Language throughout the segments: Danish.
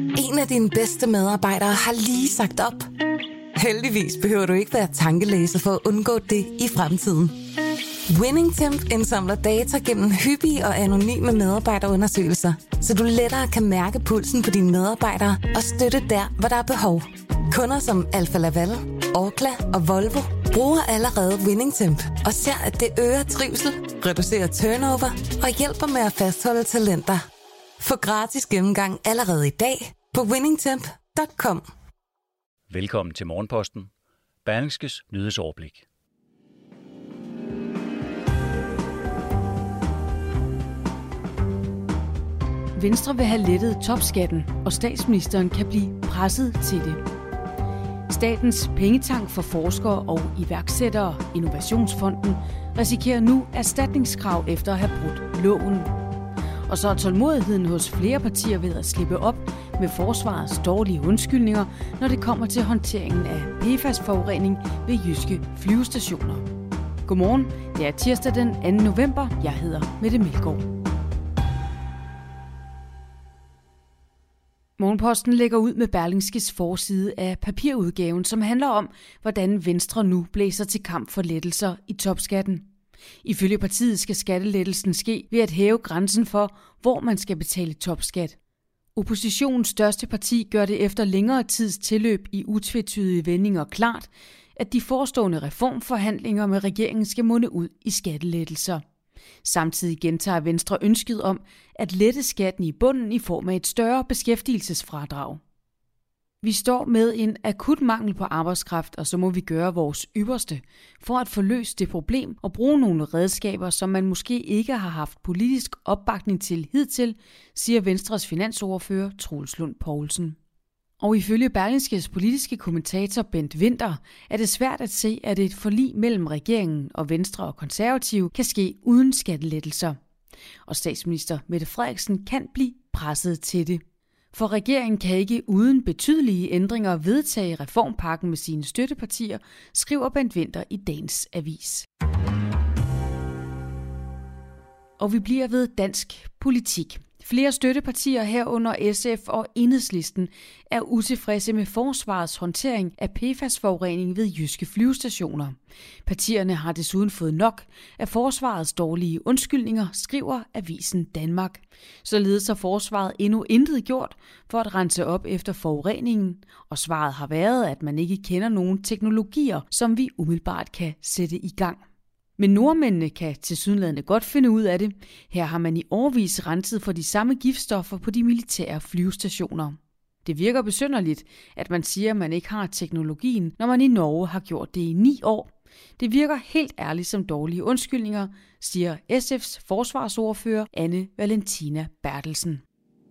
En af dine bedste medarbejdere har lige sagt op. Heldigvis behøver du ikke være tankelæser for at undgå det i fremtiden. WinningTemp indsamler data gennem hyppige og anonyme medarbejderundersøgelser, så du lettere kan mærke pulsen på dine medarbejdere og støtte der, hvor der er behov. Kunder som Alfa Laval, Orkla og Volvo bruger allerede WinningTemp og ser, at det øger trivsel, reducerer turnover og hjælper med at fastholde talenter. Få gratis gennemgang allerede i dag på winningtemp.com. Velkommen til Morgenposten. Berlingskes nyhedsoverblik. Venstre vil have lettet topskatten, og statsministeren kan blive presset til det. Statens pengetank for forskere og iværksættere, Innovationsfonden, risikerer nu erstatningskrav efter at have brudt loven. Og så er tålmodigheden hos flere partier ved at slippe op med forsvarets dårlige undskyldninger, når det kommer til håndteringen af PFAS-forurening ved jyske flyvestationer. Godmorgen, det er tirsdag den 2. november. Jeg hedder Mette Melgaard. Morgenposten lægger ud med Berlingskes forside af papirudgaven, som handler om, hvordan Venstre nu blæser til kamp for lettelser i topskatten. Ifølge partiet skal skattelettelsen ske ved at hæve grænsen for, hvor man skal betale topskat. Oppositionens største parti gør det efter længere tids tilløb i utvetydige vendinger klart, at de forestående reformforhandlinger med regeringen skal munde ud i skattelettelser. Samtidig gentager Venstre ønsket om at lette skatten i bunden i form af et større beskæftigelsesfradrag. Vi står med en akut mangel på arbejdskraft, og så må vi gøre vores ypperste for at få løst det problem og bruge nogle redskaber, som man måske ikke har haft politisk opbakning til hidtil, siger Venstres finansordfører Troels Lund Poulsen. Og ifølge Berlingskes politiske kommentator Bent Winther er det svært at se, at et forlig mellem regeringen og Venstre og Konservative kan ske uden skattelettelser. Og statsminister Mette Frederiksen kan blive presset til det. For regeringen kan ikke uden betydelige ændringer vedtage reformpakken med sine støttepartier, skriver Bent Winther i dagens avis. Og vi bliver ved dansk politik. Flere støttepartier herunder SF og Enhedslisten er utilfredse med forsvarets håndtering af PFAS-forurening ved jyske flyvestationer. Partierne har desuden fået nok af forsvarets dårlige undskyldninger, skriver avisen Danmark. Således har forsvaret endnu intet gjort for at rense op efter forureningen, og svaret har været, at man ikke kender nogen teknologier, som vi umiddelbart kan sætte i gang. Men nordmændene kan tilsyneladende godt finde ud af det. Her har man i årevis renset for de samme giftstoffer på de militære flyvestationer. Det virker besynderligt, at man siger, at man ikke har teknologien, når man i Norge har gjort det i 9 år. Det virker helt ærligt som dårlige undskyldninger, siger SF's forsvarsordfører Anne Valentina Bertelsen.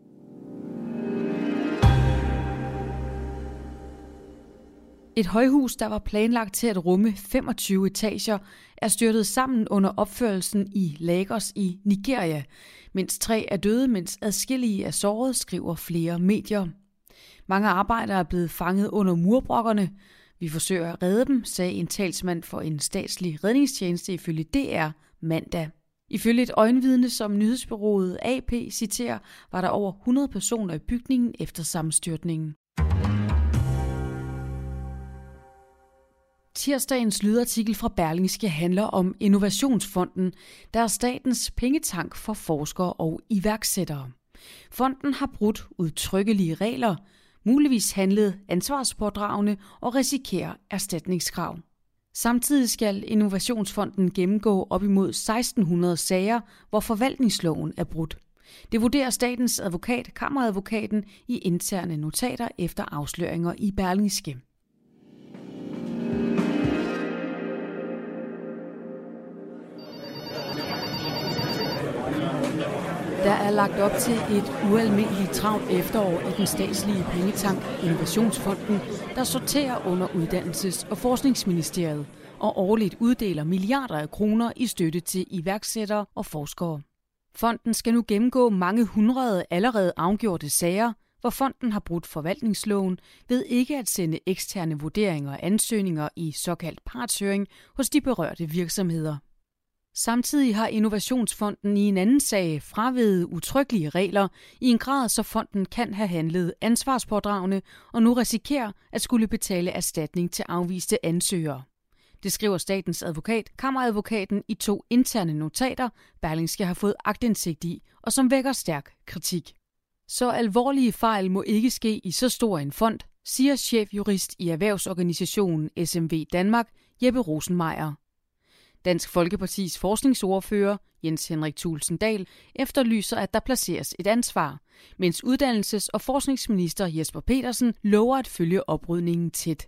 Et højhus, der var planlagt til at rumme 25 etager, er styrtet sammen under opførelsen i Lagos i Nigeria. Mindst 3 er døde, mens adskillige er såret, skriver flere medier. Mange arbejdere er blevet fanget under murbrokkerne. Vi forsøger at redde dem, sagde en talsmand for en statslig redningstjeneste ifølge DR mandag. Ifølge et øjenvidne, som nyhedsbureauet AP citerer, var der over 100 personer i bygningen efter sammenstyrtningen. Tirsdagens lydartikel fra Berlingske handler om Innovationsfonden, der er statens pengetank for forskere og iværksættere. Fonden har brudt udtrykkelige regler, muligvis handlet ansvarspådragende og risikerer erstatningskrav. Samtidig skal Innovationsfonden gennemgå op imod 1600 sager, hvor forvaltningsloven er brudt. Det vurderer statens advokat, kammeradvokaten, i interne notater efter afsløringer i Berlingske. Der er lagt op til et ualmindeligt travlt efterår i den statslige pengetank Innovationsfonden, der sorterer under Uddannelses- og Forskningsministeriet og årligt uddeler milliarder af kroner i støtte til iværksættere og forskere. Fonden skal nu gennemgå mange hundrede allerede afgjorte sager, hvor fonden har brudt forvaltningsloven ved ikke at sende eksterne vurderinger og ansøgninger i såkaldt partshøring hos de berørte virksomheder. Samtidig har Innovationsfonden i en anden sag fraveget utryggelige regler i en grad, så fonden kan have handlet ansvarspådragende og nu risikerer at skulle betale erstatning til afviste ansøgere. Det skriver statens advokat, Kammeradvokaten, i 2 interne notater, Berlingske har fået aktindsigt i, og som vækker stærk kritik. Så alvorlige fejl må ikke ske i så stor en fond, siger chefjurist i erhvervsorganisationen SMV Danmark, Jeppe Rosenmeier. Dansk Folkepartis forskningsordfører, Jens Henrik Thulesen Dahl, efterlyser, at der placeres et ansvar, mens uddannelses- og forskningsminister Jesper Petersen lover at følge oprydningen tæt.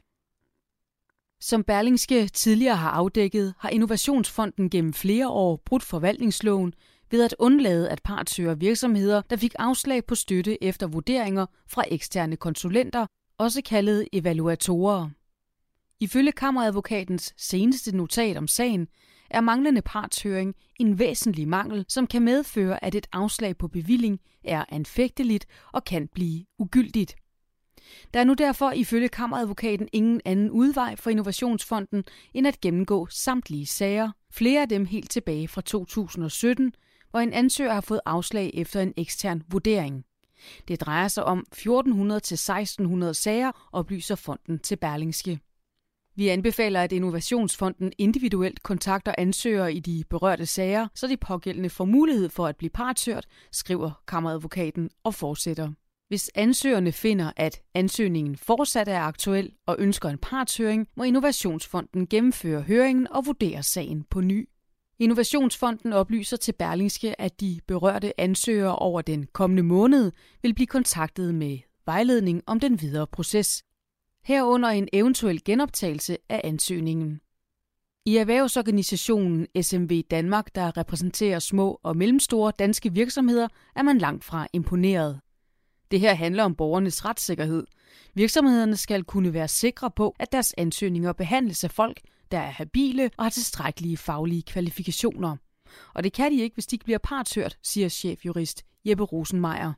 Som Berlingske tidligere har afdækket, har Innovationsfonden gennem flere år brudt forvaltningsloven ved at undlade at partshøre virksomheder, der fik afslag på støtte efter vurderinger fra eksterne konsulenter, også kaldet evaluatorer. Ifølge Kammeradvokatens seneste notat om sagen, er manglende partshøring en væsentlig mangel, som kan medføre, at et afslag på bevilling er anfægteligt og kan blive ugyldigt. Der er nu derfor ifølge Kammeradvokaten ingen anden udvej for Innovationsfonden end at gennemgå samtlige sager, flere af dem helt tilbage fra 2017, hvor en ansøger har fået afslag efter en ekstern vurdering. Det drejer sig om 1400 til 1600 sager, oplyser fonden til Berlingske. Vi anbefaler, at Innovationsfonden individuelt kontakter ansøgere i de berørte sager, så de pågældende får mulighed for at blive partshørt, skriver Kammeradvokaten og fortsætter. Hvis ansøgerne finder, at ansøgningen fortsat er aktuel og ønsker en partshøring, må Innovationsfonden gennemføre høringen og vurdere sagen på ny. Innovationsfonden oplyser til Berlingske, at de berørte ansøgere over den kommende måned vil blive kontaktet med vejledning om den videre proces, herunder en eventuel genoptagelse af ansøgningen. I erhvervsorganisationen SMV Danmark, der repræsenterer små og mellemstore danske virksomheder, er man langt fra imponeret. Det her handler om borgernes retssikkerhed. Virksomhederne skal kunne være sikre på, at deres ansøgninger behandles af folk, der er habile og har tilstrækkelige faglige kvalifikationer. Og det kan de ikke, hvis de ikke bliver partshørt, siger chefjurist Jeppe Rosenmeier.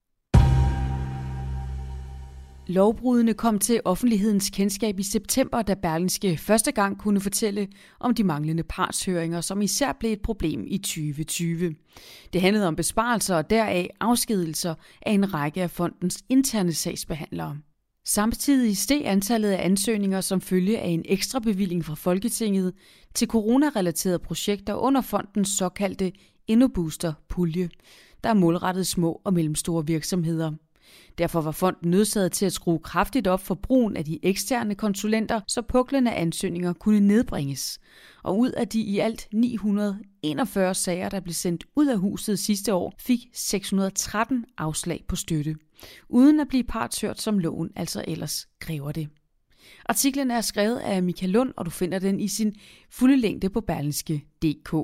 Lovbrudene kom til offentlighedens kendskab i september, da Berlingske første gang kunne fortælle om de manglende partshøringer, som især blev et problem i 2020. Det handlede om besparelser og deraf afskedigelser af en række af fondens interne sagsbehandlere. Samtidig steg antallet af ansøgninger som følge af en ekstra bevilling fra Folketinget til coronarelaterede projekter under fondens såkaldte InnoBooster-pulje, der er målrettet små og mellemstore virksomheder. Derfor var fonden nødsaget til at skrue kraftigt op for brugen af de eksterne konsulenter, så puklen af ansøgninger kunne nedbringes. Og ud af de i alt 941 sager, der blev sendt ud af huset sidste år, fik 613 afslag på støtte, uden at blive partshørt, som loven altså ellers kræver det. Artiklen er skrevet af Michael Lund, og du finder den i sin fulde længde på berlingske.dk.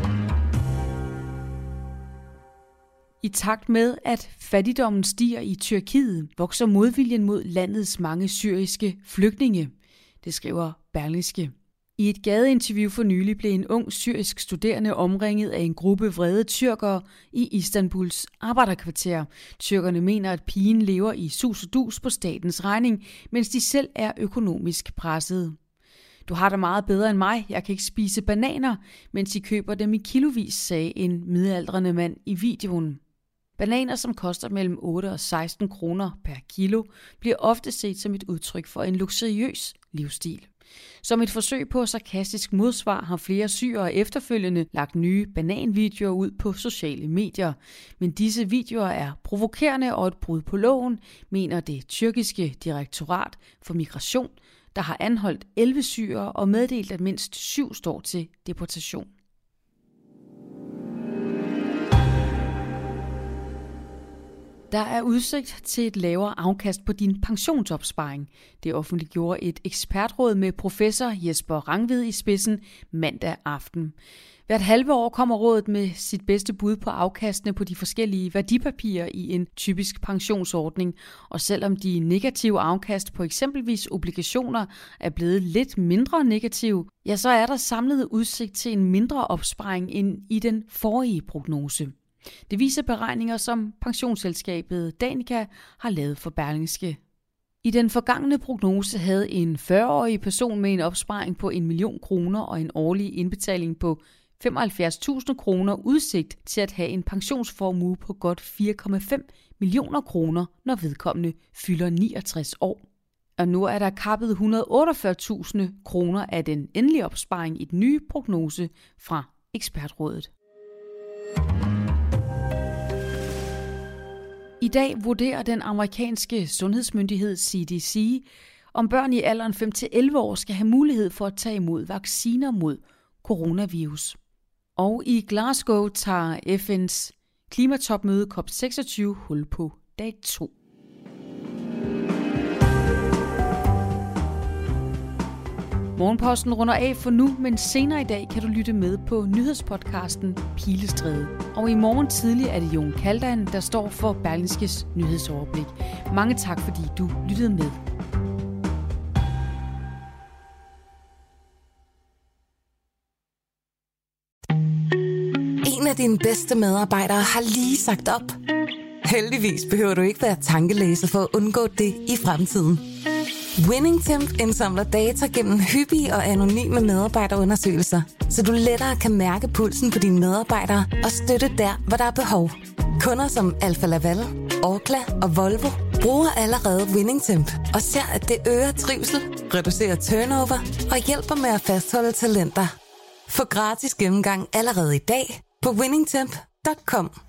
I takt med, at fattigdommen stiger i Tyrkiet, vokser modviljen mod landets mange syriske flygtninge, det skriver Berlingske. I et gadeinterview for nylig blev en ung syrisk studerende omringet af en gruppe vrede tyrkere i Istanbuls arbejderkvarter. Tyrkerne mener, at pigen lever i sus og dus på statens regning, mens de selv er økonomisk pressede. Du har det meget bedre end mig, jeg kan ikke spise bananer, mens de køber dem i kilovis, sagde en midaldrende mand i videoen. Bananer, som koster mellem 8 og 16 kroner per kilo, bliver ofte set som et udtryk for en luksuriøs livsstil. Som et forsøg på sarkastisk modsvar har flere syrere efterfølgende lagt nye bananvideoer ud på sociale medier. Men disse videoer er provokerende og et brud på loven, mener det tyrkiske direktorat for migration, der har anholdt 11 syrere og meddelt, at mindst 7 står til deportation. Der er udsigt til et lavere afkast på din pensionsopsparing. Det offentliggjorde et ekspertråd med professor Jesper Rangvid i spidsen mandag aften. Hvert halve år kommer rådet med sit bedste bud på afkastene på de forskellige værdipapirer i en typisk pensionsordning. Og selvom de negative afkast på eksempelvis obligationer er blevet lidt mindre negative, ja, så er der samlet udsigt til en mindre opsparing end i den forrige prognose. Det viser beregninger, som pensionsselskabet Danica har lavet for Berlingske. I den forgangne prognose havde en 40-årig person med en opsparing på 1 million kroner og en årlig indbetaling på 75.000 kroner udsigt til at have en pensionsformue på godt 4,5 millioner kroner, når vedkommende fylder 69 år. Og nu er der kappet 148.000 kroner af den endelige opsparing i den nye prognose fra ekspertrådet. I dag vurderer den amerikanske sundhedsmyndighed CDC, om børn i alderen 5-11 år skal have mulighed for at tage imod vacciner mod coronavirus. Og i Glasgow tager FN's klimatopmøde COP26 hul på dag 2. Morgenposten runder af for nu, men senere i dag kan du lytte med på nyhedspodcasten Pilestræde. Og i morgen tidlig er det Jon Kaldan, der står for Berlingskes nyhedsoverblik. Mange tak, fordi du lyttede med. En af dine bedste medarbejdere har lige sagt op. Heldigvis behøver du ikke være tankelæser for at undgå det i fremtiden. WinningTemp indsamler data gennem hyppige og anonyme medarbejderundersøgelser, så du lettere kan mærke pulsen på dine medarbejdere og støtte der, hvor der er behov. Kunder som Alfa Laval, Orkla og Volvo bruger allerede WinningTemp og ser, at det øger trivsel, reducerer turnover og hjælper med at fastholde talenter. Få gratis gennemgang allerede i dag på winningtemp.com.